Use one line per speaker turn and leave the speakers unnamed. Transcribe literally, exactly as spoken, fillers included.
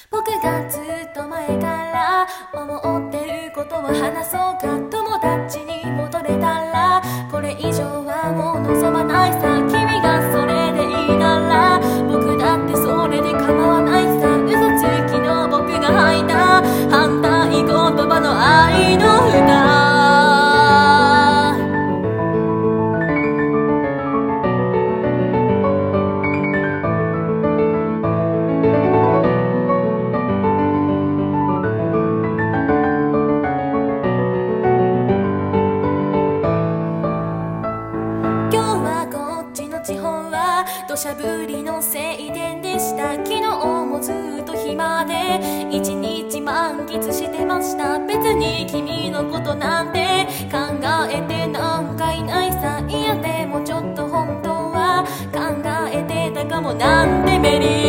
僕がずっと前から思ってることを話そうか。友達に戻れたらこれ以上はもう望まないさ。君がそれでいいなら僕だってそれで構わないさ。嘘つきの僕が吐いた反対言葉の愛の歌。地方は土砂降りの晴天でした。昨日もずっと暇で一日満喫してました。別に君のことなんて考えてなんかいないさ。いやでもちょっと本当は考えてたかも。なんてメリー